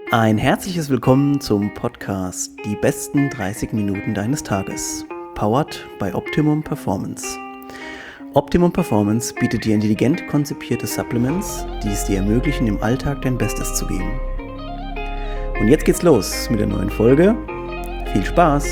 Ein herzliches Willkommen zum Podcast Die besten 30 Minuten deines Tages, powered by Optimum Performance. Optimum Performance bietet dir intelligent konzipierte Supplements, die es dir ermöglichen, im Alltag dein Bestes zu geben. Und jetzt geht's los mit der neuen Folge. Viel Spaß!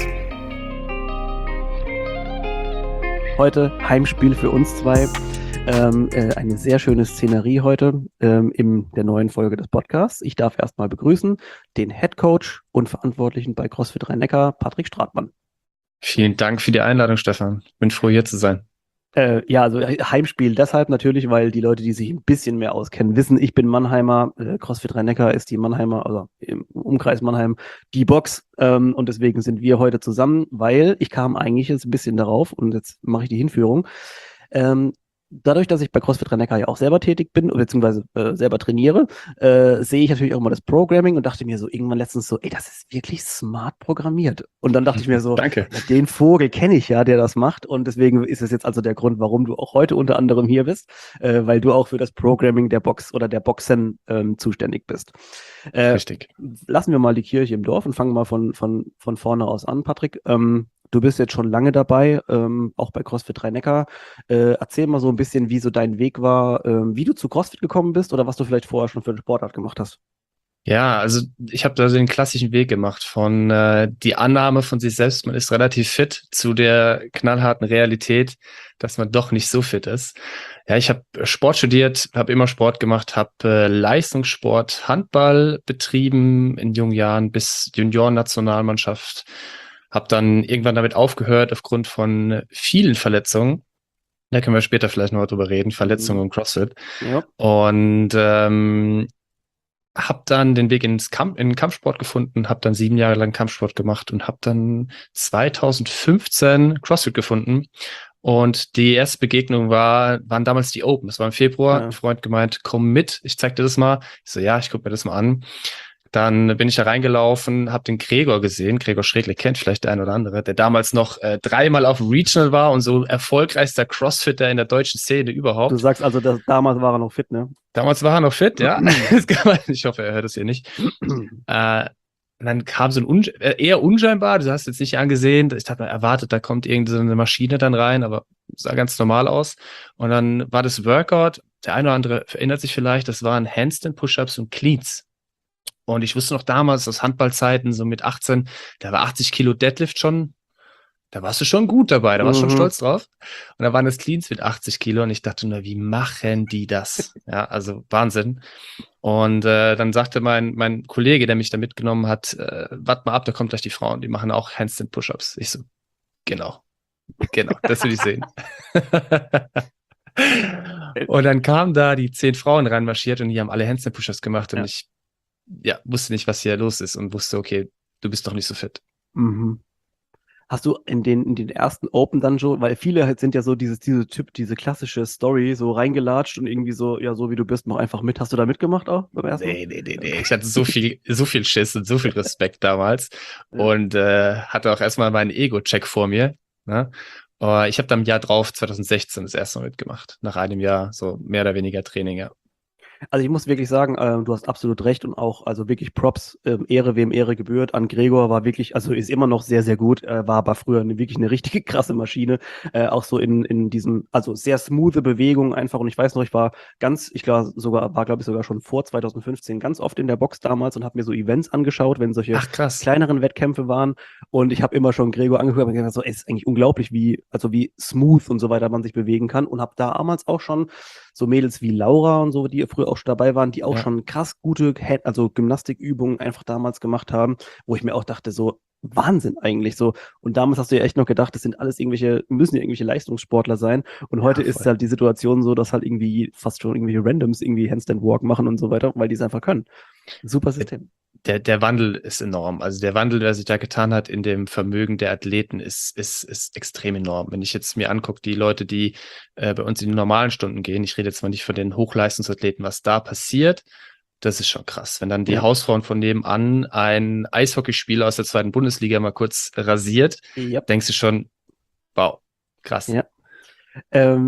Heute Heimspiel für uns zwei. Eine sehr schöne Szenerie heute in der neuen Folge des Podcasts. Ich darf erstmal begrüßen den Head Coach und Verantwortlichen bei CrossFit Rhein-Neckar, Patrick Stratmann. Vielen Dank für die Einladung, Stefan. Bin froh, hier zu sein. Also Heimspiel deshalb natürlich, weil die Leute, die sich ein bisschen mehr auskennen, wissen, ich bin Mannheimer. CrossFit Rhein-Neckar ist die Mannheimer, also im Umkreis Mannheim, die Box. Und deswegen sind wir heute zusammen, weil ich kam eigentlich jetzt ein bisschen darauf und jetzt mache ich die Hinführung. Dadurch, dass ich bei CrossFit Rhein-Neckar ja auch selber tätig bin, beziehungsweise selber trainiere, sehe ich natürlich auch mal das Programming und dachte mir so irgendwann letztens so, ey, das ist wirklich smart programmiert. Und dann dachte ich mir so, Danke. Ja, den Vogel kenne ich ja, der das macht. Und deswegen ist es jetzt also der Grund, warum du auch heute unter anderem hier bist, weil du auch für das Programming der Box oder der Boxen zuständig bist. Richtig. Lassen wir mal die Kirche im Dorf und fangen mal von vorne aus an, Patrick. Du bist jetzt schon lange dabei, auch bei CrossFit Rhein-Neckar. Erzähl mal so ein bisschen, wie so dein Weg war, wie du zu CrossFit gekommen bist oder was du vielleicht vorher schon für eine Sportart gemacht hast. Ja, also ich habe da so den klassischen Weg gemacht von die Annahme von sich selbst, man ist relativ fit, zu der knallharten Realität, dass man doch nicht so fit ist. Ja, ich habe Sport studiert, habe immer Sport gemacht, habe Leistungssport, Handball betrieben in jungen Jahren bis Juniorennationalmannschaft. Habe dann irgendwann damit aufgehört aufgrund von vielen Verletzungen. Da können wir später vielleicht noch drüber reden, Verletzungen und CrossFit. Ja. Und habe dann den Weg in den Kampfsport gefunden, habe dann 7 Jahre lang Kampfsport gemacht und habe dann 2015 CrossFit gefunden. Und die erste Begegnung waren damals die Open. Das war im Februar. Ja. Ein Freund gemeint, komm mit, ich zeig dir das mal. Ich so, ja, ich guck mir das mal an. Dann bin ich da reingelaufen, habe den Gregor gesehen. Gregor Schregle kennt vielleicht der ein oder andere, der damals noch 3-mal auf Regional war und so erfolgreichster Crossfitter in der deutschen Szene überhaupt. Du sagst also, dass damals war er noch fit, ne? Damals war er noch fit, ja. Das kann man, ich hoffe, er hört es hier nicht. Und dann kam so ein eher unscheinbar, du hast jetzt nicht angesehen, ich hatte mal erwartet, da kommt irgendeine Maschine dann rein, aber sah ganz normal aus. Und dann war das Workout, der eine oder andere erinnert sich vielleicht, das waren Handstand, Push-Ups und Cleans. Und ich wusste noch damals, aus Handballzeiten, so mit 18, da war 80 Kilo Deadlift schon, da warst du schon gut dabei, da warst du schon stolz drauf. Und da waren das Cleans mit 80 Kilo und ich dachte nur, wie machen die das? Ja, also Wahnsinn. Und dann sagte mein Kollege, der mich da mitgenommen hat, warte mal ab, da kommt gleich die Frauen, die machen auch Handstand Push-Ups. Ich so, genau, das will ich sehen. Und dann kamen da die 10 Frauen reinmarschiert und die haben alle Handstand Push-Ups gemacht und ich wusste nicht, was hier los ist und wusste, okay, du bist doch nicht so fit. Mhm. Hast du in den ersten Open dann schon, weil viele halt sind ja so diese klassische Story, so reingelatscht und irgendwie so, ja, so wie du bist, mach einfach mit. Hast du da mitgemacht auch beim ersten? Nee. Ich hatte so viel Schiss und so viel Respekt damals und hatte auch erstmal meinen Ego-Check vor mir. Ne? Ich habe dann im Jahr drauf, 2016, das erste Mal mitgemacht. Nach einem Jahr, so mehr oder weniger Training, ja. Also ich muss wirklich sagen, du hast absolut recht und auch, also wirklich Props, Ehre wem Ehre gebührt. An Gregor war wirklich, also ist immer noch sehr, sehr gut, war aber früher wirklich eine richtige krasse Maschine. Auch so in diesem, also sehr smoothe Bewegung einfach. Und ich weiß noch, war glaube ich sogar schon vor 2015 ganz oft in der Box damals und habe mir so Events angeschaut, wenn solche kleineren Wettkämpfe waren. Und ich habe immer schon Gregor angehört und gesagt, so, es ist eigentlich unglaublich, wie smooth und so weiter man sich bewegen kann. Und habe damals auch schon so Mädels wie Laura und so, die früher auch schon dabei waren, die auch schon krass gute Gymnastikübungen einfach damals gemacht haben, wo ich mir auch dachte, so Wahnsinn eigentlich so. Und damals hast du ja echt noch gedacht, das sind alles müssen ja irgendwelche Leistungssportler sein. Und heute ist halt die Situation so, dass halt irgendwie fast schon irgendwelche Randoms irgendwie Handstand Walk machen und so weiter, weil die es einfach können. Super System. Der Wandel ist enorm. Also der Wandel, der sich da getan hat in dem Vermögen der Athleten, ist extrem enorm. Wenn ich jetzt mir angucke, die Leute, die bei uns in die normalen Stunden gehen, ich rede jetzt mal nicht von den Hochleistungsathleten, was da passiert, das ist schon krass. Wenn dann die Hausfrauen von nebenan ein Eishockeyspieler aus der 2. Bundesliga mal kurz rasiert, denkst du schon, wow, krass. Ja.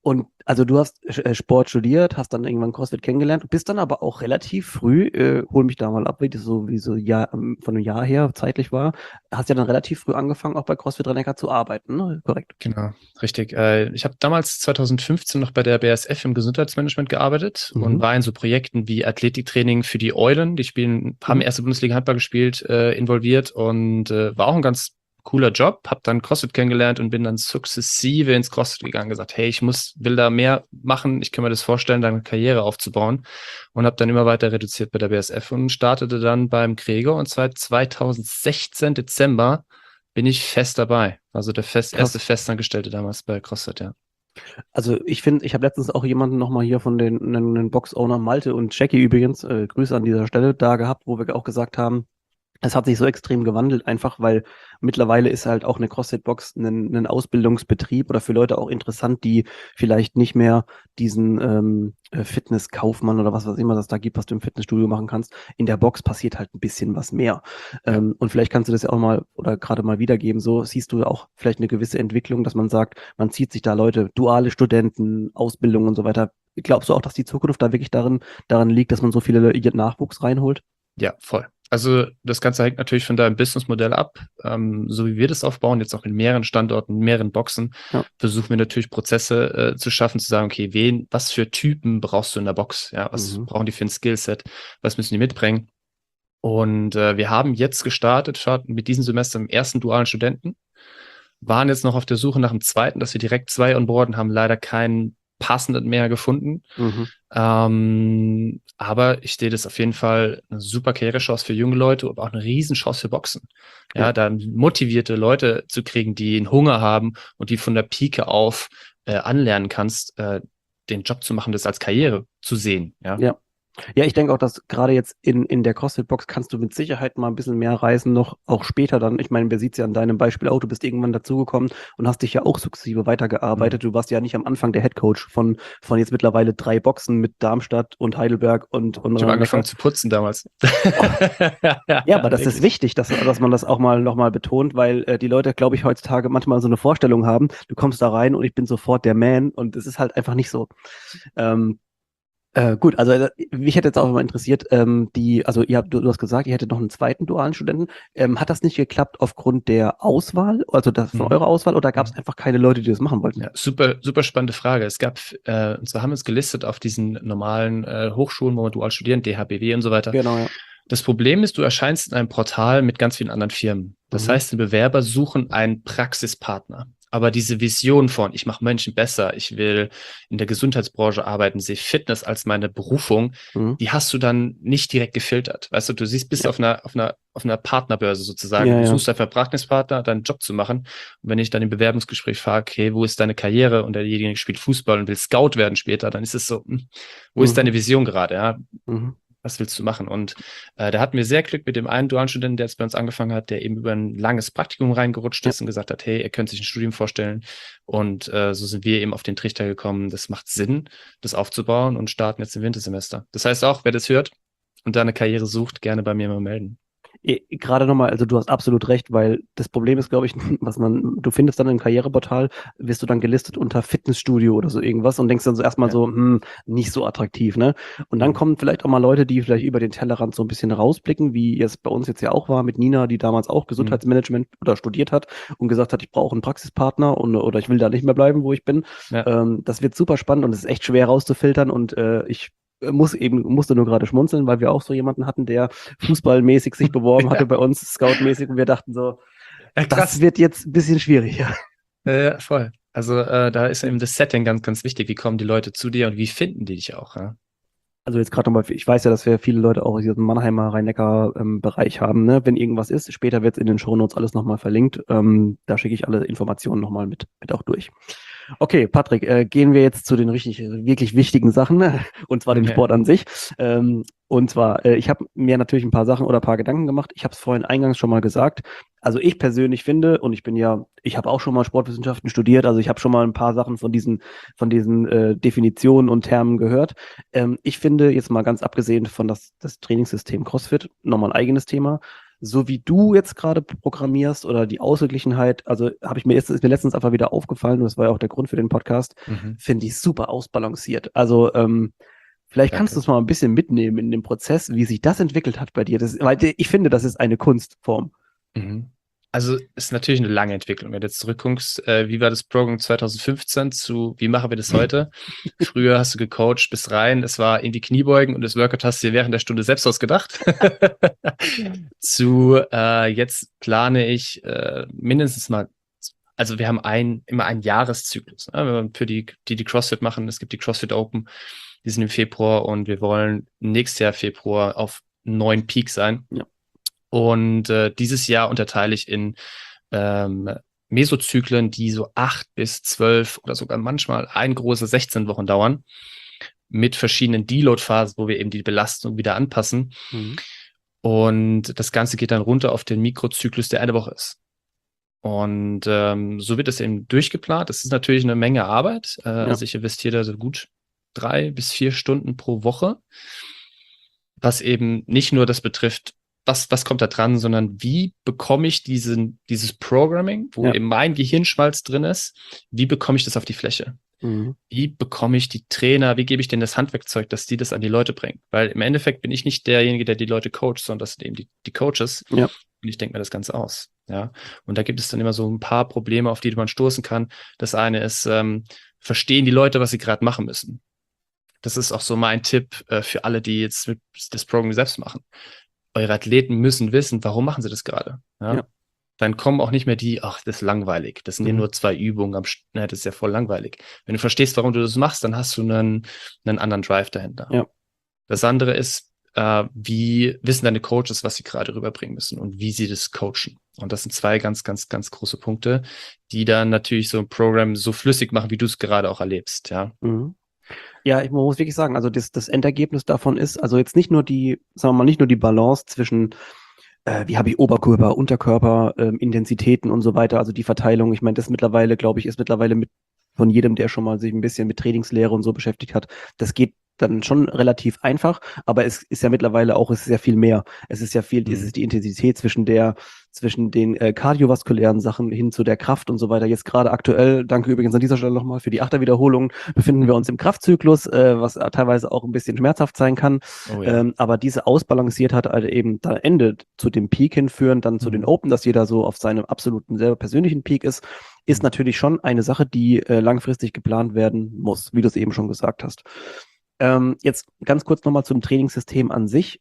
Und also du hast Sport studiert, hast dann irgendwann CrossFit kennengelernt, bist dann aber auch relativ früh, hol mich da mal ab, wie so Jahr, von einem Jahr her zeitlich war, hast ja dann relativ früh angefangen, auch bei CrossFit Rennecker zu arbeiten, ne? Korrekt. Genau, richtig. Ich habe damals 2015 noch bei der BASF im Gesundheitsmanagement gearbeitet und Mhm. war in so Projekten wie Athletiktraining für die Eulen, die haben Mhm. erste Bundesliga Handball gespielt, involviert und war auch ein ganz cooler Job. Habe dann CrossFit kennengelernt und bin dann sukzessive ins CrossFit gegangen, gesagt, hey, will da mehr machen, ich kann mir das vorstellen, da eine Karriere aufzubauen und habe dann immer weiter reduziert bei der BASF und startete dann beim Gregor und seit 2016 Dezember bin ich fest dabei. Also der erste Krass. Festangestellte damals bei CrossFit, ja. Also ich finde, ich habe letztens auch jemanden nochmal hier von einen Box-Owner Malte und Jackie übrigens, Grüße an dieser Stelle, da gehabt, wo wir auch gesagt haben, es hat sich so extrem gewandelt, einfach weil mittlerweile ist halt auch eine CrossFit-Box ein Ausbildungsbetrieb oder für Leute auch interessant, die vielleicht nicht mehr diesen Fitnesskaufmann oder was immer das da gibt, was du im Fitnessstudio machen kannst. In der Box passiert halt ein bisschen was mehr. Ja. Und vielleicht kannst du das ja auch mal oder gerade mal wiedergeben. So siehst du ja auch vielleicht eine gewisse Entwicklung, dass man sagt, man zieht sich da Leute, duale Studenten, Ausbildung und so weiter. Glaubst du auch, dass die Zukunft da wirklich daran liegt, dass man so viele Nachwuchs reinholt? Ja, voll. Also das Ganze hängt natürlich von deinem Businessmodell ab. So wie wir das aufbauen, jetzt auch in mehreren Standorten, mehreren Boxen, Ja. versuchen wir natürlich Prozesse zu schaffen, zu sagen, okay, was für Typen brauchst du in der Box? Ja, was Mhm. brauchen die für ein Skillset? Was müssen die mitbringen? Und wir haben jetzt starten mit diesem Semester im ersten dualen Studenten, waren jetzt noch auf der Suche nach dem zweiten, dass wir direkt zwei onboarden, haben leider keinen passenden mehr gefunden. Mhm. Aber ich sehe das auf jeden Fall eine super Karrierechance für junge Leute, aber auch eine Riesenchance für Boxen. Ja. Ja, da motivierte Leute zu kriegen, die einen Hunger haben und die von der Pike auf anlernen kannst, den Job zu machen, das als Karriere zu sehen. Ja, Ja. Ja, ich denke auch, dass gerade jetzt in der CrossFit-Box kannst du mit Sicherheit mal ein bisschen mehr reisen, noch auch später dann. Ich meine, wir sieht es ja an deinem Beispiel auch, du bist irgendwann dazugekommen und hast dich ja auch sukzessive weitergearbeitet. Du warst ja nicht am Anfang der Headcoach von jetzt mittlerweile 3 Boxen mit Darmstadt und Heidelberg und ich habe Rhein-Neckar. angefangen zu putzen damals. Oh, ja, aber das ist Wirklich. wichtig, dass man das auch mal nochmal betont, weil die Leute, glaube ich, heutzutage manchmal so eine Vorstellung haben, du kommst da rein und ich bin sofort der Man und es ist halt einfach nicht so. Ähm, gut, also mich hätte jetzt auch mal interessiert, also du hast gesagt, ihr hättet noch einen zweiten dualen Studenten. Hat das nicht geklappt aufgrund der Auswahl, also von Mhm. eurer Auswahl, oder gab es Mhm. einfach keine Leute, die das machen wollten? Ja, super, super spannende Frage. Es gab, und zwar haben wir es gelistet auf diesen normalen Hochschulen, wo man dual studieren, DHBW und so weiter. Genau, ja. Das Problem ist, du erscheinst in einem Portal mit ganz vielen anderen Firmen. Das Mhm. heißt, die Bewerber suchen einen Praxispartner. Aber diese Vision von, ich mache Menschen besser, ich will in der Gesundheitsbranche arbeiten, sehe Fitness als meine Berufung, Mhm. die hast du dann nicht direkt gefiltert. Weißt du siehst, bist Ja, auf einer Partnerbörse sozusagen. ja, Du ja. suchst einen Praxispartner, deinen Job zu machen. Und wenn ich dann im Bewerbungsgespräch frage, okay, wo ist deine Karriere? Und derjenige spielt Fußball und will Scout werden später, dann ist es so, wo ist Mhm. deine Vision gerade? Ja, Mhm. was willst du machen? Und da hatten wir sehr Glück mit dem einen dualen Studenten, der jetzt bei uns angefangen hat, der eben über ein langes Praktikum reingerutscht Ja. ist und gesagt hat, hey, er könnte sich ein Studium vorstellen. Und so sind wir eben auf den Trichter gekommen, das macht Sinn, das aufzubauen und starten jetzt im Wintersemester. Das heißt auch, wer das hört und da eine Karriere sucht, gerne bei mir mal melden. Gerade nochmal, also du hast absolut recht, weil das Problem ist, glaube ich, du findest dann im Karriereportal, wirst du dann gelistet unter Fitnessstudio oder so irgendwas und denkst dann so erstmal Ja. so, nicht so attraktiv, ne? Und dann Mhm. kommen vielleicht auch mal Leute, die vielleicht über den Tellerrand so ein bisschen rausblicken, wie es bei uns jetzt ja auch war mit Nina, die damals auch Mhm. Gesundheitsmanagement oder studiert hat und gesagt hat, ich brauche einen Praxispartner oder ich will da nicht mehr bleiben, wo ich bin. Ja. Das wird super spannend und es ist echt schwer rauszufiltern und ich musste nur gerade schmunzeln, weil wir auch so jemanden hatten, der fußballmäßig sich beworben hatte Ja. bei uns, scoutmäßig, und wir dachten so, Ja, das krass. wird jetzt ein bisschen schwieriger. Voll. Also da ist eben das Setting ganz, ganz wichtig. Wie kommen die Leute zu dir und wie finden die dich auch? Ja? Also jetzt gerade nochmal, ich weiß ja, dass wir viele Leute auch aus diesem Mannheimer Rhein-Neckar-Bereich haben, ne? Wenn irgendwas ist, später wird es in den Shownotes alles nochmal verlinkt. Da schicke ich alle Informationen nochmal mit auch durch. Okay, Patrick, gehen wir jetzt zu den wirklich wichtigen Sachen, und zwar den Ja. Sport an sich. Und zwar, ich habe mir natürlich ein paar Sachen oder ein paar Gedanken gemacht. Ich habe es vorhin eingangs schon mal gesagt. Also ich persönlich finde, und ich habe auch schon mal Sportwissenschaften studiert, also ich habe schon mal ein paar Sachen von diesen Definitionen und Termen gehört. Ich finde, jetzt mal ganz abgesehen von das Trainingssystem CrossFit, nochmal ein eigenes Thema, so wie du jetzt gerade programmierst oder die Ausgeglichenheit, also ist mir letztens einfach wieder aufgefallen, und das war ja auch der Grund für den Podcast, finde ich super ausbalanciert. Also vielleicht kannst du Danke. es mal ein bisschen mitnehmen in dem Prozess, wie sich das entwickelt hat bei dir. Weil ich finde, das ist eine Kunstform. Mhm. Also ist natürlich eine lange Entwicklung. Wenn du jetzt zurückguckst, wie war das Programm 2015 zu, wie machen wir das heute? Früher hast du gecoacht, bist rein, es war irgendwie Kniebeugen und das Workout hast du dir während der Stunde selbst ausgedacht. Jetzt plane ich mindestens mal, also wir haben immer einen Jahreszyklus. Ne? Wenn wir für die CrossFit machen, es gibt die CrossFit Open, die sind im Februar und wir wollen nächstes Jahr Februar auf 9 Peak sein. Ja. Und dieses Jahr unterteile ich in Mesozyklen, die so 8 bis 12 oder sogar manchmal ein große 16 Wochen dauern, mit verschiedenen Deload-Phasen, wo wir eben die Belastung wieder anpassen. Mhm. Und das Ganze geht dann runter auf den Mikrozyklus, der eine Woche ist. Und so wird es eben durchgeplant. Das ist natürlich eine Menge Arbeit. Also ich investiere da so gut 3 bis 4 Stunden pro Woche, was eben nicht nur das betrifft, was kommt da dran, sondern wie bekomme ich dieses Programming, wo eben mein Gehirnschmalz drin ist, wie bekomme ich das auf die Fläche? Mhm. Wie bekomme ich die Trainer, wie gebe ich denen das Handwerkzeug, dass die das an die Leute bringen? Weil im Endeffekt bin ich nicht derjenige, der die Leute coacht, sondern das sind eben die Coaches. Ja. Und ich denke mir das Ganze aus. Ja. Und da gibt es dann immer so ein paar Probleme, auf die man stoßen kann. Das eine ist, verstehen die Leute, was sie gerade machen müssen? Das ist auch so mein Tipp für alle, die jetzt das Programming selbst machen. Eure Athleten müssen wissen, warum machen sie das gerade. Ja? Dann kommen auch nicht mehr ach, das ist langweilig. Das sind ja nur 2 Übungen das ist ja voll langweilig. Wenn du verstehst, warum du das machst, dann hast du einen anderen Drive dahinter. Ja. Das andere ist, wie wissen deine Coaches, was sie gerade rüberbringen müssen und wie sie das coachen. Und das sind 2 ganz, ganz, ganz große Punkte, die dann natürlich so ein Programm so flüssig machen, wie du es gerade auch erlebst. Ja. Mhm. Ja, man muss wirklich sagen, also das Endergebnis davon ist, also jetzt nicht nur sagen wir mal, nicht nur die Balance zwischen, wie habe ich Oberkörper, Unterkörper, Intensitäten und so weiter, also die Verteilung, ich meine, das mittlerweile, glaube ich, ist mittlerweile von jedem, der schon mal sich ein bisschen mit Trainingslehre und so beschäftigt hat, das geht dann schon relativ einfach, aber es ist ja mittlerweile auch, es ist ja viel mehr. Es ist die Intensität zwischen den kardiovaskulären Sachen hin zu der Kraft und so weiter. Jetzt gerade aktuell, danke übrigens an dieser Stelle nochmal für die Achterwiederholung, befinden wir uns im Kraftzyklus, was teilweise auch ein bisschen schmerzhaft sein kann. Oh ja. Aber diese Ausbalanciertheit halt eben da endet zu dem Peak hinführen, dann zu den Open, dass jeder so auf seinem absoluten selber persönlichen Peak ist natürlich schon eine Sache, die langfristig geplant werden muss, wie du es eben schon gesagt hast. Jetzt ganz kurz nochmal zum Trainingssystem an sich.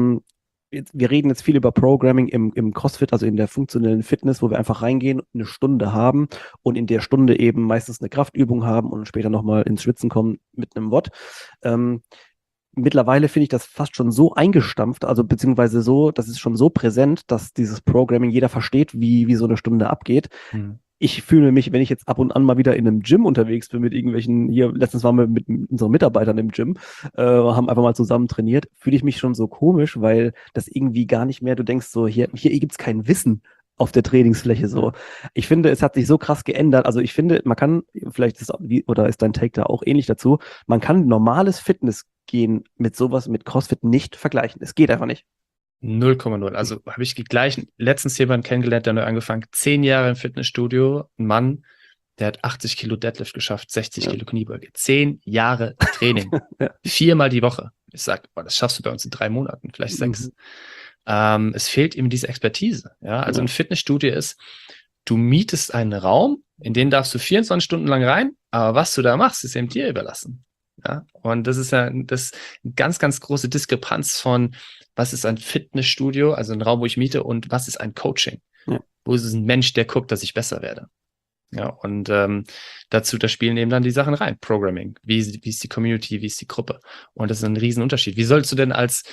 Wir reden jetzt viel über Programming im CrossFit, also in der funktionellen Fitness, wo wir einfach reingehen, eine Stunde haben und in der Stunde eben meistens eine Kraftübung haben und später nochmal ins Schwitzen kommen mit einem WOD. Mittlerweile finde ich das fast schon so eingestampft, also beziehungsweise so, das ist schon so präsent, dass dieses Programming jeder versteht, wie so eine Stunde abgeht. Ich fühle mich, wenn ich jetzt ab und an mal wieder in einem Gym unterwegs bin mit irgendwelchen, hier, letztens waren wir mit unseren Mitarbeitern im Gym, haben einfach mal zusammen trainiert, fühle ich mich schon so komisch, weil das irgendwie gar nicht mehr, du denkst so, hier gibt's kein Wissen auf der Trainingsfläche so. Ich finde, es hat sich so krass geändert. Also ich finde, man kann, vielleicht oder ist dein Take da auch ähnlich dazu, man kann normales Fitness gehen mit sowas, mit CrossFit nicht vergleichen. Es geht einfach nicht. 0,0. Also habe ich gleich letztens jemanden kennengelernt, der neu angefangen, 10 Jahre im Fitnessstudio, ein Mann, der hat 80 Kilo Deadlift geschafft, 60 Kilo Kniebeuge. 10 Jahre Training. 4-mal die Woche. Ich sage, das schaffst du bei uns in 3 Monaten, vielleicht 6. Es fehlt ihm diese Expertise. Ja, also ein Fitnessstudio ist, du mietest einen Raum, in den darfst du 24 Stunden lang rein, aber was du da machst, ist eben dir überlassen. Ja, und das ist ja eine ganz, ganz große Diskrepanz von, was ist ein Fitnessstudio, also ein Raum, wo ich miete, und was ist ein Coaching? Ja. Wo ist es ein Mensch, der guckt, dass ich besser werde? Ja, und da spielen eben dann die Sachen rein. Programming, wie ist die Community, wie ist die Gruppe? Und das ist ein Riesenunterschied. Wie sollst du denn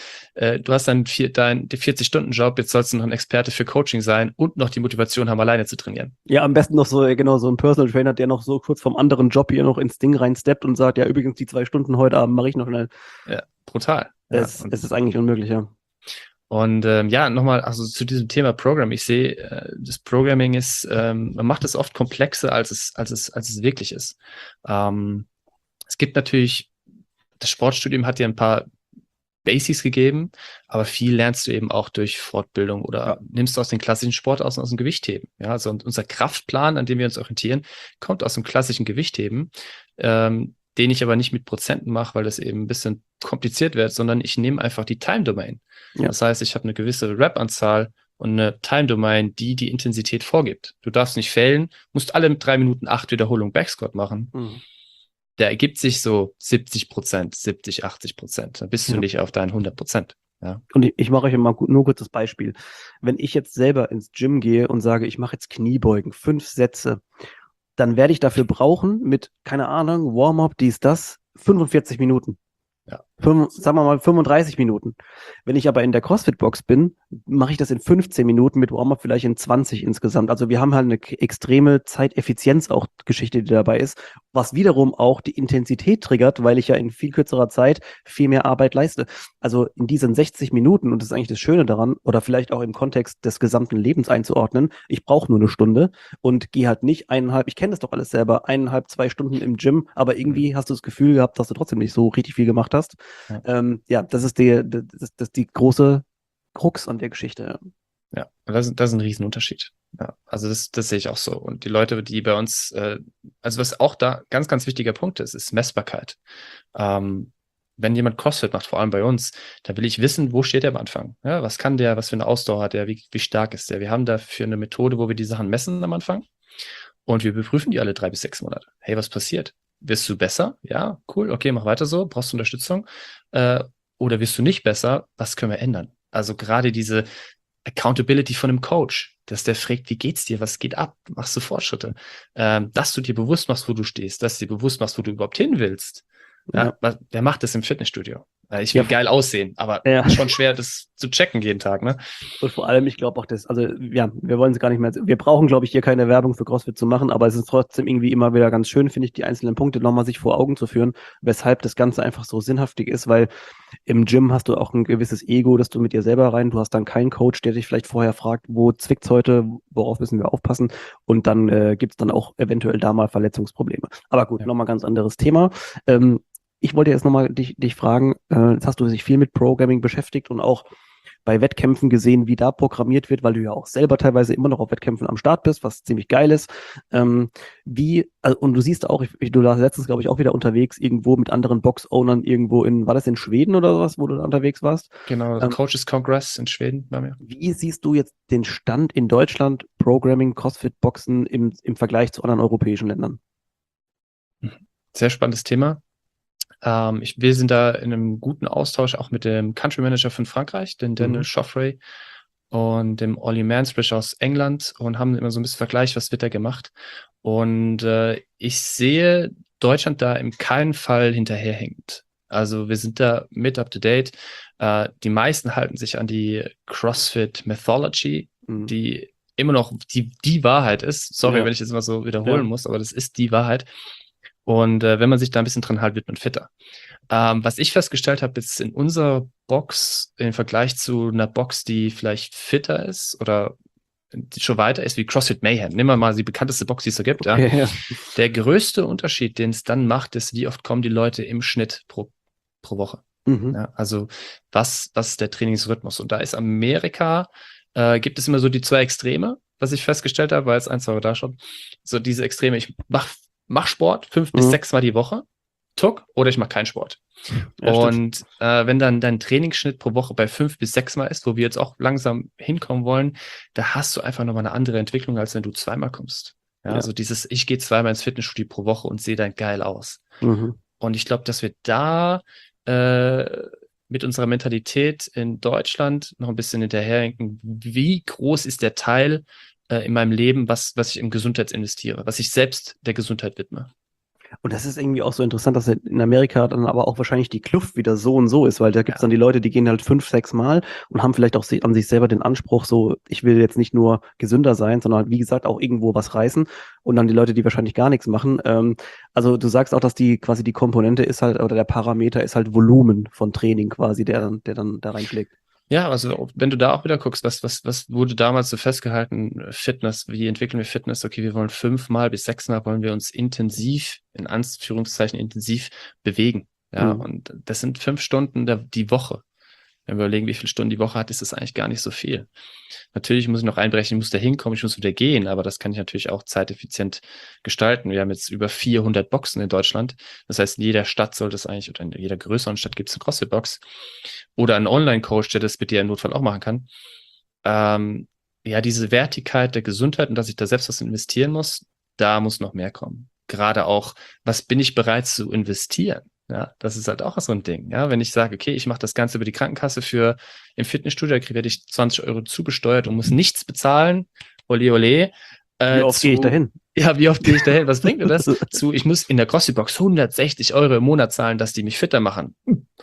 du hast deinen 40-Stunden-Job, jetzt sollst du noch ein Experte für Coaching sein und noch die Motivation haben, alleine zu trainieren. Ja, am besten noch so ein Personal Trainer, der noch so kurz vom anderen Job hier noch ins Ding reinsteppt und sagt, ja, übrigens, die 2 Stunden heute Abend mache ich noch schnell. Ja, brutal. Es ist eigentlich unmöglich, ja. Und nochmal, also zu diesem Thema Programming. Ich sehe, das Programming ist, man macht es oft komplexer, als es wirklich ist. Es gibt natürlich, das Sportstudium hat ja ein paar Basics gegeben, aber viel lernst du eben auch durch Fortbildung oder nimmst du aus den klassischen Sportarten aus dem Gewichtheben. Ja, also unser Kraftplan, an dem wir uns orientieren, kommt aus dem klassischen Gewichtheben, den ich aber nicht mit Prozenten mache, weil das eben ein bisschen kompliziert wird, sondern ich nehme einfach die Time-Domain. Ja. Das heißt, ich habe eine gewisse Rep-Anzahl und eine Time-Domain, die die Intensität vorgibt. Du darfst nicht failen, musst alle 3 Minuten 8 Wiederholungen Backsquat machen. Der ergibt sich so 70%, 70, 80%. Dann bist du nicht auf deinen 100%. Ja. Und ich mache euch mal nur kurz das Beispiel. Wenn ich jetzt selber ins Gym gehe und sage, ich mache jetzt Kniebeugen, 5 Sätze, dann werde ich dafür brauchen mit, keine Ahnung, Warm-up, dies, das, 45 Minuten. Ja. Sagen wir mal 35 Minuten. Wenn ich aber in der CrossFit-Box bin, mache ich das in 15 Minuten, mit Warm-up vielleicht in 20 insgesamt. Also wir haben halt eine extreme Zeiteffizienz auch Geschichte, die dabei ist, was wiederum auch die Intensität triggert, weil ich ja in viel kürzerer Zeit viel mehr Arbeit leiste. Also in diesen 60 Minuten, und das ist eigentlich das Schöne daran, oder vielleicht auch im Kontext des gesamten Lebens einzuordnen, ich brauche nur eine Stunde und gehe halt nicht ich kenne das doch alles selber, 1,5, 2 Stunden im Gym, aber irgendwie hast du das Gefühl gehabt, dass du trotzdem nicht so richtig viel gemacht hast. Das ist die große Krux an der Geschichte. Ja, das ist ein Riesenunterschied. Ja, also das sehe ich auch so. Und die Leute, die bei uns, also was auch da ganz, ganz wichtiger Punkt ist Messbarkeit. Wenn jemand CrossFit macht, vor allem bei uns, da will ich wissen, wo steht er am Anfang? Ja, was kann der, was für eine Ausdauer hat der, wie stark ist der? Wir haben dafür eine Methode, wo wir die Sachen messen am Anfang und wir überprüfen die alle 3 bis 6 Monate. Hey, was passiert? Wirst du besser? Ja, cool, okay, mach weiter so. Brauchst du Unterstützung? Oder wirst du nicht besser? Was können wir ändern? Also gerade diese Accountability von einem Coach, dass der fragt, wie geht's dir? Was geht ab? Machst du Fortschritte? Dass du dir bewusst machst, wo du stehst, dass du dir bewusst machst, wo du überhaupt hin willst. Ja. Wer macht das im Fitnessstudio? Ich will geil aussehen, aber schon schwer, das zu checken jeden Tag, ne? Und vor allem, ich glaube auch, wir wollen es gar nicht mehr, wir brauchen, glaube ich, hier keine Werbung für CrossFit zu machen, aber es ist trotzdem irgendwie immer wieder ganz schön, finde ich, die einzelnen Punkte nochmal sich vor Augen zu führen, weshalb das Ganze einfach so sinnhaftig ist, weil im Gym hast du auch ein gewisses Ego, dass du mit dir selber rein, du hast dann keinen Coach, der dich vielleicht vorher fragt, wo zwickt's heute, worauf müssen wir aufpassen, und dann gibt's dann auch eventuell da mal Verletzungsprobleme. Aber gut, nochmal ganz anderes Thema. Ich wollte jetzt nochmal dich fragen, jetzt hast du dich viel mit Programming beschäftigt und auch bei Wettkämpfen gesehen, wie da programmiert wird, weil du ja auch selber teilweise immer noch auf Wettkämpfen am Start bist, was ziemlich geil ist. Und du siehst auch, du warst letztens, glaube ich, auch wieder unterwegs, irgendwo mit anderen Box-Ownern irgendwo war das in Schweden oder was, wo du da unterwegs warst? Genau, Coaches Congress in Schweden bei mir. Wie siehst du jetzt den Stand in Deutschland, Programming, CrossFit-Boxen im Vergleich zu anderen europäischen Ländern? Sehr spannendes Thema. Wir sind da in einem guten Austausch auch mit dem Country Manager von Frankreich, den Daniel Chauffret, und dem Ollie Mansbridge aus England, und haben immer so ein bisschen Vergleich, was wird da gemacht. Und ich sehe Deutschland da in keinem Fall hinterherhängend. Also wir sind da mit up to date. Die meisten halten sich an die CrossFit Methodology, die immer noch die Wahrheit ist. Sorry, wenn ich das immer so wiederholen muss, aber das ist die Wahrheit. Und wenn man sich da ein bisschen dran hält, wird man fitter. Was ich festgestellt habe, ist in unserer Box im Vergleich zu einer Box, die vielleicht fitter ist oder die schon weiter ist, wie CrossFit Mayhem. Nehmen wir mal die bekannteste Box, die es so gibt. Okay, ja. Der größte Unterschied, den es dann macht, ist, wie oft kommen die Leute im Schnitt pro Woche. Ja, also was ist der Trainingsrhythmus? Und da ist Amerika, gibt es immer so die 2 Extreme, was ich festgestellt habe, weil es 1, 2 da schon. So diese Extreme, ich mach Sport 5 bis 6 Mal die Woche, oder ich mache keinen Sport. Ja, und wenn dann dein Trainingsschnitt pro Woche bei 5 bis 6 Mal ist, wo wir jetzt auch langsam hinkommen wollen, da hast du einfach nochmal eine andere Entwicklung, als wenn du 2-mal kommst. Ja. Also ich gehe 2-mal ins Fitnessstudio pro Woche und sehe dann geil aus. Und ich glaube, dass wir da mit unserer Mentalität in Deutschland noch ein bisschen hinterherhinken, wie groß ist der Teil in meinem Leben, was ich in Gesundheit investiere, was ich selbst der Gesundheit widme. Und das ist irgendwie auch so interessant, dass in Amerika dann aber auch wahrscheinlich die Kluft wieder so und so ist, weil da gibt es dann die Leute, die gehen halt 5, 6 Mal und haben vielleicht auch an sich selber den Anspruch, so, ich will jetzt nicht nur gesünder sein, sondern wie gesagt auch irgendwo was reißen, und dann die Leute, die wahrscheinlich gar nichts machen. Also du sagst auch, dass die Komponente ist halt, oder der Parameter ist halt Volumen von Training quasi, der dann da reinschlägt. Ja, also wenn du da auch wieder guckst, was wurde damals so festgehalten, Fitness, wie entwickeln wir Fitness? Okay, wir wollen 5-mal bis 6-mal wollen wir uns intensiv, in Anführungszeichen intensiv bewegen. Ja, und das sind 5 Stunden die Woche. Wenn wir überlegen, wie viele Stunden die Woche hat, ist das eigentlich gar nicht so viel. Natürlich muss ich noch einbrechen, ich muss da hinkommen, ich muss wieder gehen, aber das kann ich natürlich auch zeiteffizient gestalten. Wir haben jetzt über 400 Boxen in Deutschland. Das heißt, in jeder Stadt sollte es eigentlich, oder in jeder größeren Stadt gibt es eine CrossFit-Box oder einen Online-Coach, der das mit dir im Notfall auch machen kann. Ja, diese Wertigkeit der Gesundheit und dass ich da selbst was investieren muss, da muss noch mehr kommen. Gerade auch, was bin ich bereit zu investieren? Ja, das ist halt auch so ein Ding. Ja, wenn ich sage, okay, ich mache das Ganze über die Krankenkasse für im Fitnessstudio, da werde ich 20 Euro zubesteuert und muss nichts bezahlen. Ole, ole. Wie oft gehe ich dahin? Ja, wie oft gehe ich dahin? Was bringt mir das? Ich muss in der CrossFit-Box 160 Euro im Monat zahlen, dass die mich fitter machen.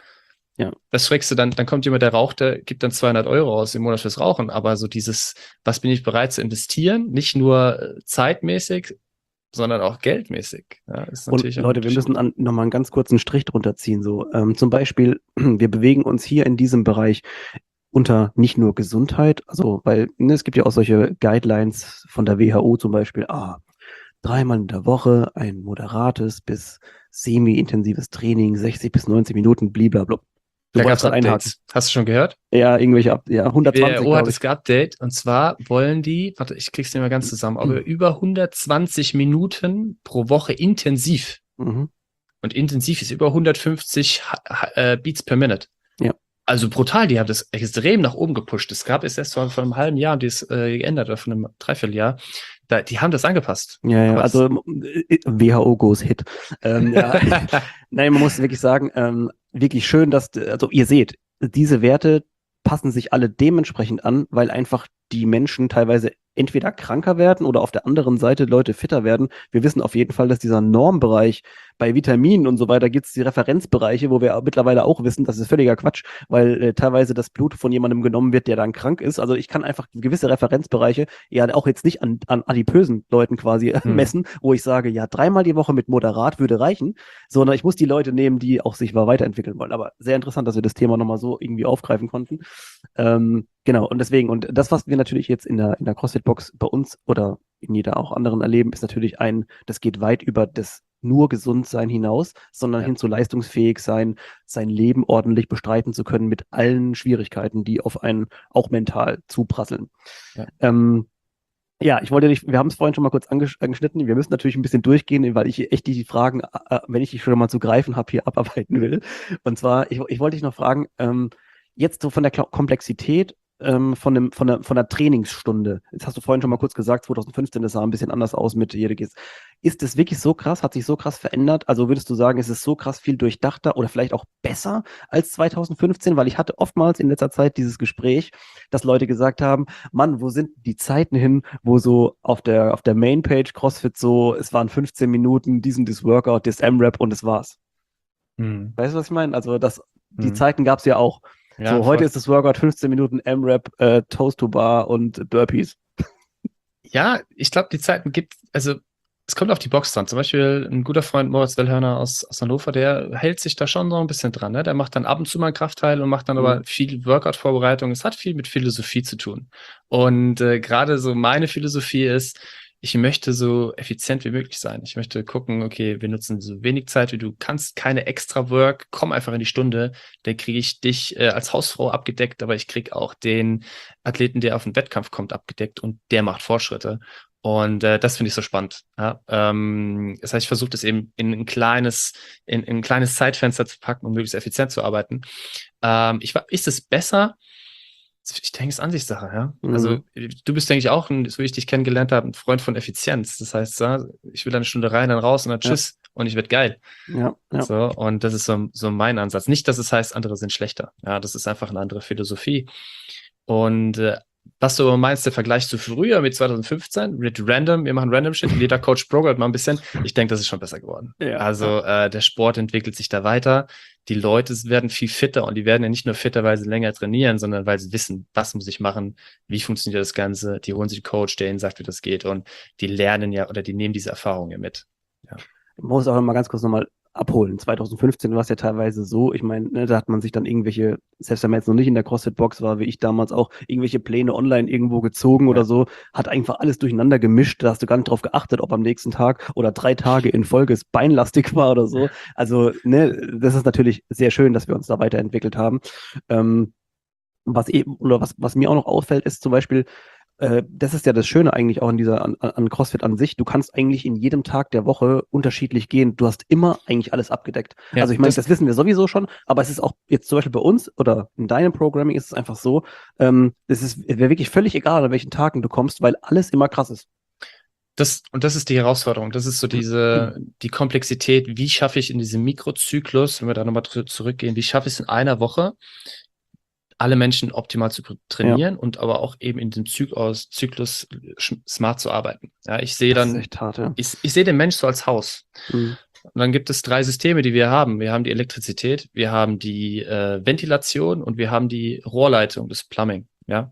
Ja. Das fragst du dann kommt jemand, der raucht, der gibt dann 200 Euro aus im Monat fürs Rauchen. Aber so dieses, was bin ich bereit zu investieren? Nicht nur zeitmäßig, sondern auch geldmäßig. Ja, ist natürlich und Leute, wir müssen nochmal einen ganz kurzen Strich drunter ziehen. So, zum Beispiel, wir bewegen uns hier in diesem Bereich unter nicht nur Gesundheit, also weil es gibt ja auch solche Guidelines von der WHO zum Beispiel, 3-mal in der Woche ein moderates bis semi-intensives Training, 60 bis 90 Minuten, blablabla. Da gab es Updates. Hast du schon gehört? Ja, irgendwelche 120. WHO hat das geupdatet und zwar wollen die, warte, ich krieg's nicht mehr ganz zusammen, aber über 120 Minuten pro Woche intensiv. Und intensiv ist über 150 Beats per Minute. Ja. Also brutal, die haben das extrem nach oben gepusht. Es gab es erst vor einem halben Jahr, die es geändert, oder von einem Dreivierteljahr. Die haben das angepasst. Ja, also WHO goes hit. Ja. Nein, man muss wirklich sagen, wirklich schön, dass, also ihr seht, diese Werte passen sich alle dementsprechend an, weil einfach die Menschen teilweise entweder kranker werden oder auf der anderen Seite Leute fitter werden. Wir wissen auf jeden Fall, dass dieser Normbereich bei Vitaminen und so weiter gibt es die Referenzbereiche, wo wir mittlerweile auch wissen, das ist völliger Quatsch, weil teilweise das Blut von jemandem genommen wird, der dann krank ist. Also ich kann einfach gewisse Referenzbereiche ja auch jetzt nicht an adipösen Leuten quasi messen, wo ich sage, ja, 3-mal die Woche mit moderat würde reichen, sondern ich muss die Leute nehmen, die auch sich weiterentwickeln wollen. Aber sehr interessant, dass wir das Thema nochmal so irgendwie aufgreifen konnten. Genau, und deswegen, und das, was wir natürlich jetzt in der CrossFit-Box bei uns oder in jeder auch anderen erleben, ist natürlich das geht weit über das nur gesund sein hinaus, sondern hin zu leistungsfähig sein, sein Leben ordentlich bestreiten zu können mit allen Schwierigkeiten, die auf einen auch mental zuprasseln. Ja, wir haben es vorhin schon mal kurz angeschnitten, wir müssen natürlich ein bisschen durchgehen, weil ich echt die Fragen, wenn ich die schon mal zu greifen habe, hier abarbeiten will. Und zwar, ich wollte dich noch fragen, jetzt so von der Komplexität von der Trainingsstunde. Jetzt hast du vorhin schon mal kurz gesagt, 2015, das sah ein bisschen anders aus mit jede Geste. Ist das wirklich so krass? Hat sich so krass verändert? Also würdest du sagen, ist es so krass viel durchdachter oder vielleicht auch besser als 2015? Weil ich hatte oftmals in letzter Zeit dieses Gespräch, dass Leute gesagt haben, Mann, wo sind die Zeiten hin, wo so auf der Mainpage CrossFit so, es waren 15 Minuten, das Workout, das M-Rap und das war's. Weißt du, was ich meine? Also die Zeiten gab es ja auch. Ja, so, heute ist das Workout 15 Minuten M-Rap, Toast to Bar und Burpees. Ja, ich glaube, die Zeiten also es kommt auf die Box dran. Zum Beispiel ein guter Freund Moritz Wellhörner aus Hannover, der hält sich da schon so ein bisschen dran. Ne? Der macht dann ab und zu mal ein Kraftteil und macht dann aber viel Workout-Vorbereitung. Es hat viel mit Philosophie zu tun. Und gerade so meine Philosophie ist, ich möchte so effizient wie möglich sein. Ich möchte gucken, okay, wir nutzen so wenig Zeit wie du kannst, keine extra Work, komm einfach in die Stunde, dann kriege ich dich als Hausfrau abgedeckt, aber ich kriege auch den Athleten, der auf den Wettkampf kommt, abgedeckt und der macht Fortschritte. Und das finde ich so spannend. Ja? Das heißt, ich versuche das eben in ein kleines Zeitfenster zu packen, um möglichst effizient zu arbeiten. Ist es besser? Ich denke, es ist Ansichtssache, ja. Also du bist, denke ich, auch, so wie ich dich kennengelernt habe, ein Freund von Effizienz. Das heißt, ich will eine Stunde rein, dann raus und dann tschüss und ich werde geil. Ja. So, und das ist so mein Ansatz. Nicht, dass es heißt, andere sind schlechter. Ja, das ist einfach eine andere Philosophie. Und was du meinst, der Vergleich zu früher mit 2015, mit Random, wir machen Random Shit, jeder Coach programmt mal ein bisschen. Ich denke, das ist schon besser geworden. Ja. Also der Sport entwickelt sich da weiter. Die Leute werden viel fitter und die werden ja nicht nur fitter, weil sie länger trainieren, sondern weil sie wissen, was muss ich machen, wie funktioniert das Ganze. Die holen sich einen Coach, der ihnen sagt, wie das geht und die lernen ja oder die nehmen diese Erfahrungen ja mit. Ja. Ich muss auch noch mal ganz kurz nochmal abholen. 2015 war es ja teilweise so, ich meine, ne, da hat man sich dann selbst wenn man jetzt noch nicht in der CrossFit-Box war, wie ich damals auch, irgendwelche Pläne online irgendwo gezogen oder so, hat einfach alles durcheinander gemischt, da hast du gar nicht drauf geachtet, ob am nächsten Tag oder 3 Tage in Folge es beinlastig war oder so. Also, ne, das ist natürlich sehr schön, dass wir uns da weiterentwickelt haben. was mir auch noch auffällt, ist zum Beispiel, das ist ja das Schöne eigentlich auch an CrossFit an sich. Du kannst eigentlich in jedem Tag der Woche unterschiedlich gehen. Du hast immer eigentlich alles abgedeckt. Ja, Also ich meine, das wissen wir sowieso schon, aber es ist auch jetzt zum Beispiel bei uns oder in deinem Programming ist es einfach so, es wäre wirklich völlig egal, an welchen Tagen du kommst, weil alles immer krass ist. Das ist die Herausforderung. Das ist so die Komplexität. Wie schaffe ich in diesem Mikrozyklus, wenn wir da nochmal zurückgehen, wie schaffe ich es in einer Woche, alle Menschen optimal zu trainieren und aber auch eben in dem Zyklus smart zu arbeiten. Ja, ich sehe Das dann, ist echt hart, ja. ich sehe den Mensch so als Haus. Mhm. Und dann gibt es 3 Systeme, die wir haben. Wir haben die Elektrizität, wir haben die Ventilation und wir haben die Rohrleitung, das Plumbing. Ja.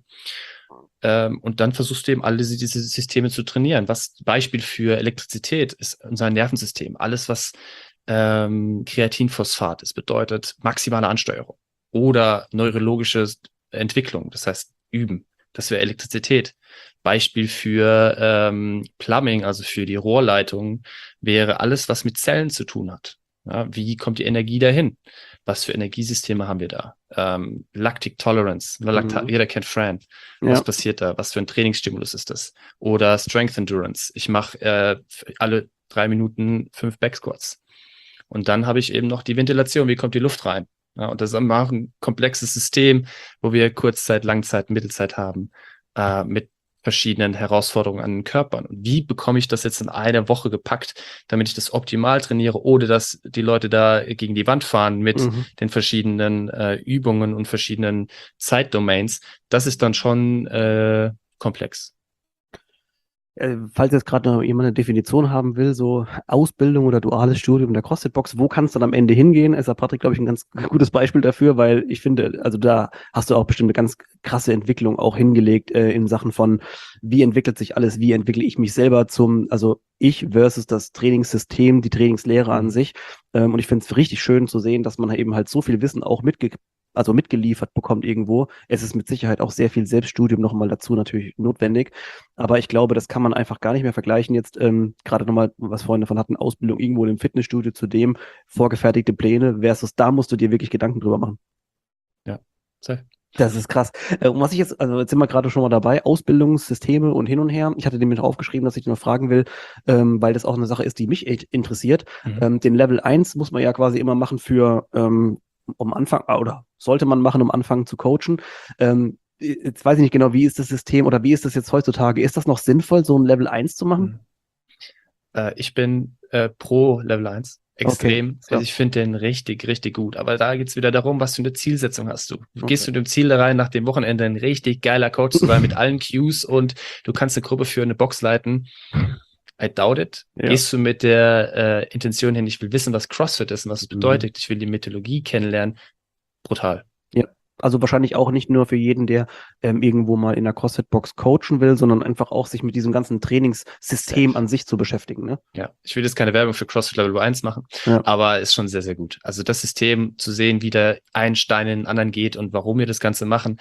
Und dann versuchst du eben alle diese Systeme zu trainieren. Was Beispiel für Elektrizität ist unser Nervensystem. Alles, was Kreatinphosphat ist, bedeutet maximale Ansteuerung oder neurologische Entwicklung, das heißt üben. Das wäre Elektrizität. Beispiel für Plumbing, also für die Rohrleitung, wäre alles, was mit Zellen zu tun hat. Ja, wie kommt die Energie dahin? Was für Energiesysteme haben wir da? Lactic Tolerance. Jeder kennt Fran. Was passiert da? Was für ein Trainingsstimulus ist das? Oder Strength Endurance. Ich mache alle 3 Minuten 5 Backsquats. Und dann habe ich eben noch die Ventilation. Wie kommt die Luft rein? Ja, und das ist auch ein komplexes System, wo wir Kurzzeit, Langzeit, Mittelzeit haben, mit verschiedenen Herausforderungen an den Körpern. Und wie bekomme ich das jetzt in einer Woche gepackt, damit ich das optimal trainiere, ohne dass die Leute da gegen die Wand fahren mit den verschiedenen Übungen und verschiedenen Zeitdomains? Das ist dann schon komplex. Falls jetzt gerade noch jemand eine Definition haben will, so Ausbildung oder duales Studium der CrossFit-Box, wo kann es dann am Ende hingehen? Ist der Patrick, glaube ich, ein ganz gutes Beispiel dafür, weil ich finde, also da hast du auch bestimmt eine ganz krasse Entwicklung auch hingelegt in Sachen von, wie entwickelt sich alles, wie entwickle ich mich selber also ich versus das Trainingssystem, die Trainingslehre an sich. Und ich finde es richtig schön zu sehen, dass man eben halt so viel Wissen auch mitgeliefert bekommt irgendwo. Es ist mit Sicherheit auch sehr viel Selbststudium nochmal dazu natürlich notwendig. Aber ich glaube, das kann man einfach gar nicht mehr vergleichen. Jetzt gerade nochmal, was Freunde davon hatten, Ausbildung irgendwo im Fitnessstudio zu dem, vorgefertigte Pläne versus da musst du dir wirklich Gedanken drüber machen. Ja, sehr. Das ist krass. Und was ich jetzt sind wir gerade schon mal dabei, Ausbildungssysteme und hin und her. Ich hatte dem mit aufgeschrieben, dass ich dich noch fragen will, weil das auch eine Sache ist, die mich echt interessiert. Den Level 1 muss man ja quasi immer machen für um Anfang, oder sollte man machen, um anfangen zu coachen. Jetzt weiß ich nicht genau, wie ist das System oder wie ist das jetzt heutzutage? Ist das noch sinnvoll, so ein Level 1 zu machen? Ich bin pro Level 1. Extrem. Okay, Also ich finde den richtig, richtig gut. Aber da geht's wieder darum, was für eine Zielsetzung hast du. Gehst du mit dem Ziel da rein, nach dem Wochenende ein richtig geiler Coach zu sein mit allen Cues und du kannst eine Gruppe für eine Box leiten. I doubt it. Ja. Gehst du mit der Intention hin, ich will wissen, was CrossFit ist und was es bedeutet, ich will die Mythologie kennenlernen. Brutal. Ja. Also wahrscheinlich auch nicht nur für jeden, der irgendwo mal in der CrossFit-Box coachen will, sondern einfach auch sich mit diesem ganzen Trainingssystem an sich zu beschäftigen. Ne? Ja, ich will jetzt keine Werbung für CrossFit Level 1 machen, aber ist schon sehr, sehr gut. Also das System zu sehen, wie der ein Stein in den anderen geht und warum wir das Ganze machen,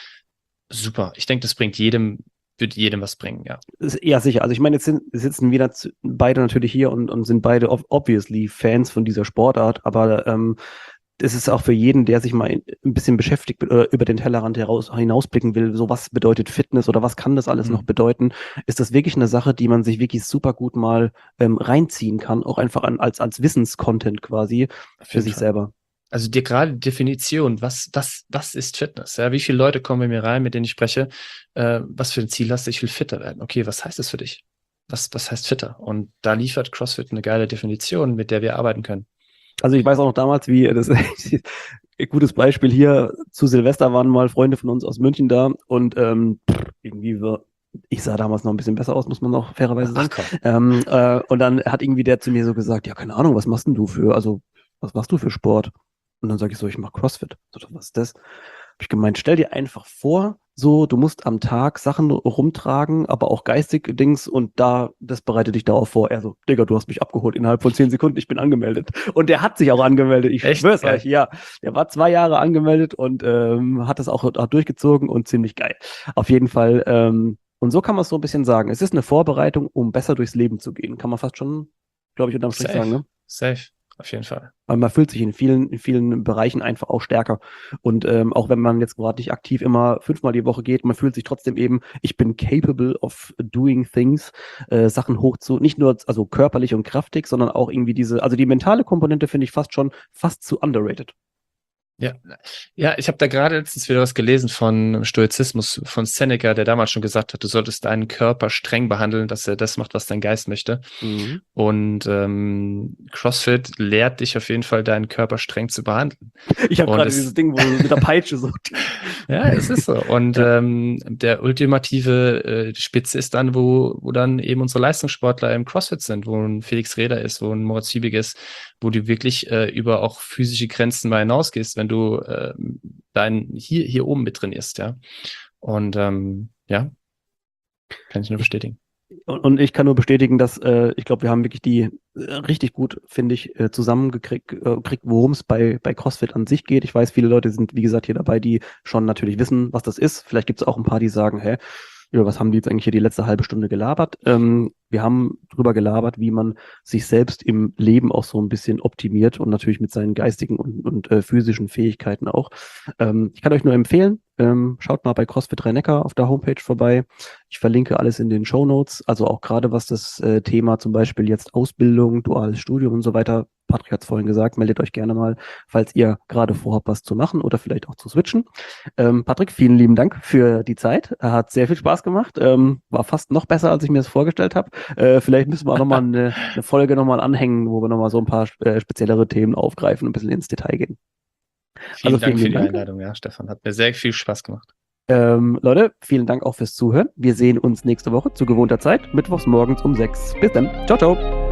super. Ich denke, das wird jedem was bringen, ja. Ja, sicher. Also ich meine, jetzt sitzen wir beide natürlich hier und sind beide obviously Fans von dieser Sportart, aber es ist auch für jeden, der sich mal ein bisschen beschäftigt oder über den Tellerrand hinausblicken will, so was bedeutet Fitness oder was kann das alles noch bedeuten, ist das wirklich eine Sache, die man sich wirklich super gut mal reinziehen kann, auch einfach als Wissenscontent quasi für sich selber. Also dir gerade die Definition, was ist Fitness? Ja, wie viele Leute kommen bei mir rein, mit denen ich spreche, was für ein Ziel hast du? Ich will fitter werden. Okay, was heißt das für dich? Was heißt fitter? Und da liefert CrossFit eine geile Definition, mit der wir arbeiten können. Also ich weiß auch noch damals, wie das ein gutes Beispiel hier, zu Silvester waren mal Freunde von uns aus München da und irgendwie ich sah damals noch ein bisschen besser aus, muss man auch fairerweise sagen. Und dann hat irgendwie der zu mir so gesagt, ja, keine Ahnung, was machst denn du was machst du für Sport? Und dann sage ich so, ich mache CrossFit. So, was ist das? Habe ich gemeint, stell dir einfach vor, so, du musst am Tag Sachen rumtragen, aber auch geistig Dings und das bereitet dich darauf vor. Er so, Digga, du hast mich abgeholt innerhalb von 10 Sekunden, ich bin angemeldet. Und der hat sich auch angemeldet, ich schwör's euch, ja. Der war 2 Jahre angemeldet und hat das auch durchgezogen und ziemlich geil. Auf jeden Fall, und so kann man es so ein bisschen sagen. Es ist eine Vorbereitung, um besser durchs Leben zu gehen. Kann man fast schon, glaube ich, unterm Strich sagen, ne? Safe. Auf jeden Fall. Weil man fühlt sich in vielen Bereichen einfach auch stärker. Und auch wenn man jetzt gerade nicht aktiv immer 5-mal die Woche geht, man fühlt sich trotzdem eben, ich bin capable of doing things, Sachen nicht nur also körperlich und kraftig, sondern auch irgendwie also die mentale Komponente finde ich fast zu underrated. Ja, ich habe da gerade letztens wieder was gelesen von Stoizismus, von Seneca, der damals schon gesagt hat, du solltest deinen Körper streng behandeln, dass er das macht, was dein Geist möchte. Mhm. Und CrossFit lehrt dich auf jeden Fall, deinen Körper streng zu behandeln. Ich habe gerade dieses Ding, wo du mit der Peitsche so. Ja, es ist so. Und der ultimative Spitze ist dann, wo dann eben unsere Leistungssportler im CrossFit sind, wo ein Felix Rehder ist, wo ein Moritz Fiebig ist, wo du wirklich über auch physische Grenzen mal hinausgehst, wenn du hier oben mit trainierst, ja. Und ja, kann ich nur bestätigen. Und ich kann nur bestätigen, dass ich glaube, wir haben wirklich die richtig gut, finde ich, zusammengekriegt, worum es bei CrossFit an sich geht. Ich weiß, viele Leute sind, wie gesagt, hier dabei, die schon natürlich wissen, was das ist. Vielleicht gibt es auch ein paar, die sagen, hä, über was haben die jetzt eigentlich hier die letzte halbe Stunde gelabert? Wir haben drüber gelabert, wie man sich selbst im Leben auch so ein bisschen optimiert und natürlich mit seinen geistigen und physischen Fähigkeiten auch. Ich kann euch nur empfehlen, schaut mal bei CrossFit Rhein-Neckar auf der Homepage vorbei. Ich verlinke alles in den Shownotes, also auch gerade was das Thema zum Beispiel jetzt Ausbildung, duales Studium und so weiter. Patrick hat es vorhin gesagt, meldet euch gerne mal, falls ihr gerade vorhabt, was zu machen oder vielleicht auch zu switchen. Patrick, vielen lieben Dank für die Zeit. Hat sehr viel Spaß gemacht. War fast noch besser, als ich mir das vorgestellt habe. Vielleicht müssen wir auch nochmal eine Folge nochmal anhängen, wo wir nochmal so ein paar speziellere Themen aufgreifen und ein bisschen ins Detail gehen. Vielen Dank für die Einladung, ja, Stefan. Hat mir sehr viel Spaß gemacht. Leute, vielen Dank auch fürs Zuhören. Wir sehen uns nächste Woche zu gewohnter Zeit, mittwochs morgens um 6. Bis dann. Ciao, ciao.